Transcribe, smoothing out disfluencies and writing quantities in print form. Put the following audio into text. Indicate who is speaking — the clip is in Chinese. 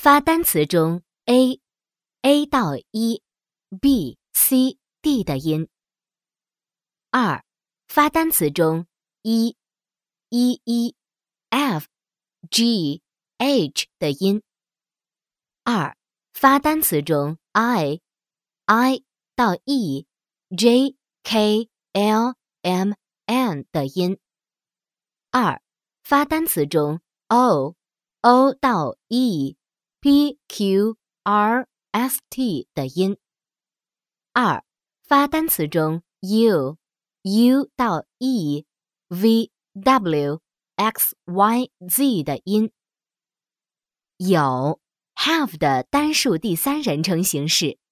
Speaker 1: 发单词中 a 到 e、b、c、d 的音。2. 发单词中 e、f、g、h 的音。2. 发单词中 i 到 e、j、k、l、m、n 的音。2. 发单词中 o 到 e、p、q、r、s-t 的音。2. 发单词中 u 到 e、v、w、x、y、z 的音。有 have 的单数第三人称形式。